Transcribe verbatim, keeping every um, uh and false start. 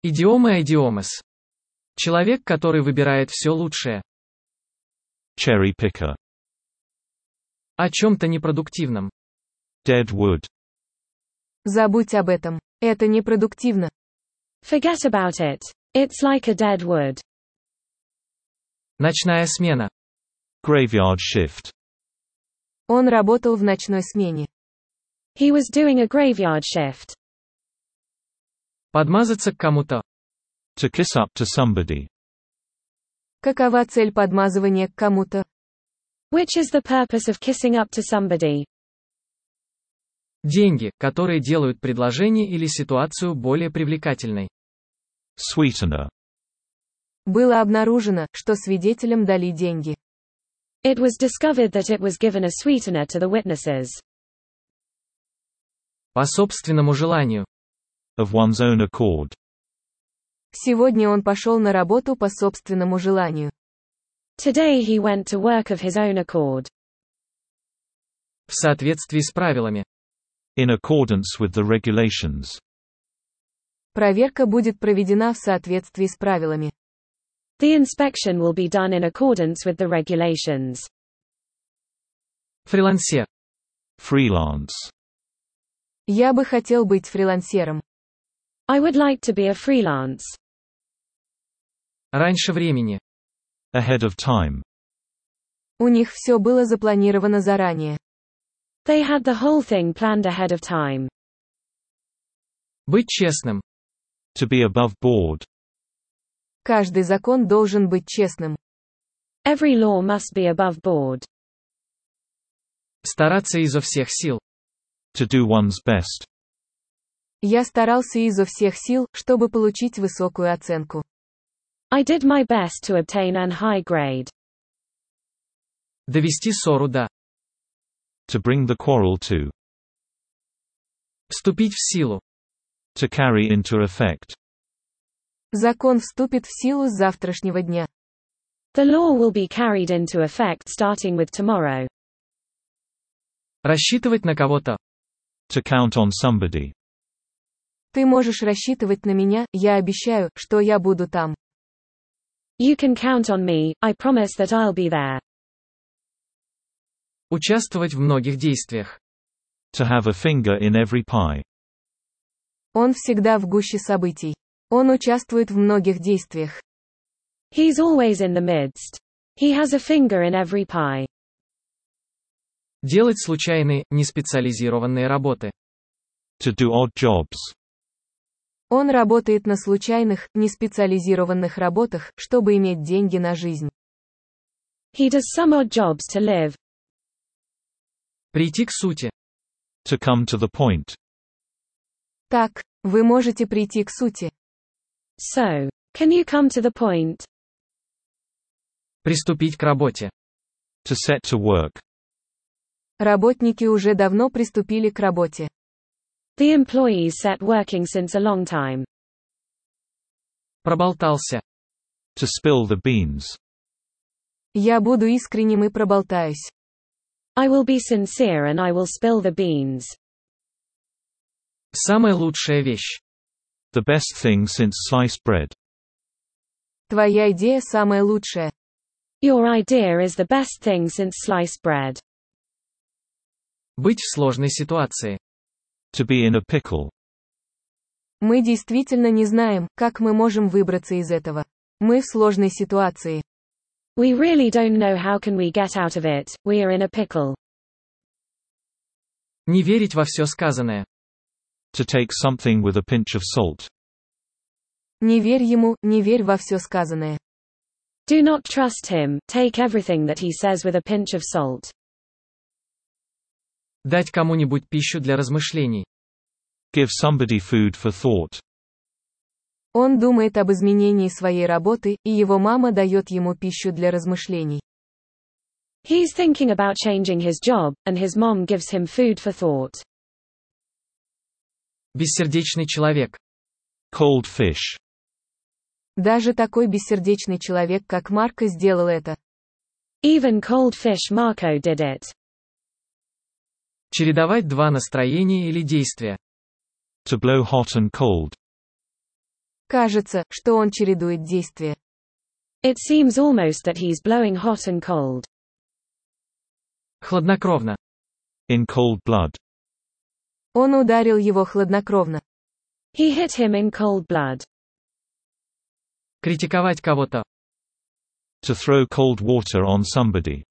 Идиома идиомас. Человек, который выбирает все лучшее. Cherry picker. О чем-то непродуктивном. Dead wood. Забудь об этом. Это непродуктивно. Forget about it. It's like a dead wood. Ночная смена. Graveyard shift. Он работал в ночной смене. He was doing a graveyard shift. Подмазаться к кому-то. To kiss up to somebody. Какова цель подмазывания к кому-то? Which is the purpose of kissing up to somebody? Деньги, которые делают предложение или ситуацию более привлекательной. Sweetener. Было обнаружено, что свидетелям дали деньги. It was discovered that it was given a sweetener to the witnesses. По собственному желанию. Of one's own accord. Сегодня он пошел на работу по собственному желанию. Today he went to work of his own accord. В соответствии с правилами. In accordance with the regulations. Проверка будет проведена в соответствии с правилами. The inspection will be done in accordance with the regulations. Фрилансер. Freelance. Я бы хотел быть фрилансером. I would like to be a freelance. Раньше времени. Ahead of time. У них все было запланировано заранее. They had the whole thing planned ahead of time. Быть честным. To be above board. Каждый закон должен быть честным. Every law must be above board. Стараться изо всех сил. To do one's best. Я старался изо всех сил, чтобы получить высокую оценку. I did my best to obtain an high grade. Довести ссору до. To bring the quarrel to. Вступить в силу. To carry into effect. Закон вступит в силу с завтрашнего дня. The law will be carried into effect starting with tomorrow. Рассчитывать на кого-то. To count on somebody. Ты можешь рассчитывать на меня, я обещаю, что я буду там. You can count on me, I promise that I'll be there. Участвовать в многих действиях. To have a finger in every pie. Он всегда в гуще событий. Он участвует в многих действиях. He's always in the midst. He has a finger in every pie. Делать случайные, неспециализированные работы. To do odd jobs. Он работает на случайных, неспециализированных работах, чтобы иметь деньги на жизнь. He does some odd jobs to live. Прийти к сути. To come to the point. Так, вы можете прийти к сути. So, can you come to the point? Приступить к работе. To set to work. Работники уже давно приступили к работе. The employees set working since a long time. Проболтался. To spill the beans. Я буду искренним и проболтаюсь. I will be sincere and I will spill the beans. Самая лучшая вещь. The best thing since sliced bread. Твоя идея самая лучшая. Your idea is the best thing since sliced bread. Быть в сложной ситуации. To be in a pickle. Мы действительно не знаем, как мы можем выбраться из этого. Мы в сложной ситуации. We really don't know how can we get out of it, we are in a pickle. Не верить во все сказанное. To take something with a pinch of salt. Не верь ему, не верь во все сказанное. Do not trust him, take everything that he says with a pinch of salt. Дать кому-нибудь пищу для размышлений. Give somebody food for thought. Он думает об изменении своей работы, и его мама дает ему пищу для размышлений. He's thinking about changing his job, and his mom gives him food for thought. Бессердечный человек. Cold fish. Даже такой бессердечный человек, как Марко, сделал это. Even cold fish Marco did it. Чередовать два настроения или действия. To blow hot and cold. Кажется, что он чередует действия. It seems almost that he's blowing hot and cold. Хладнокровно. In cold blood. Он ударил его хладнокровно. He hit him in cold blood. Критиковать кого-то. To throw cold water on somebody.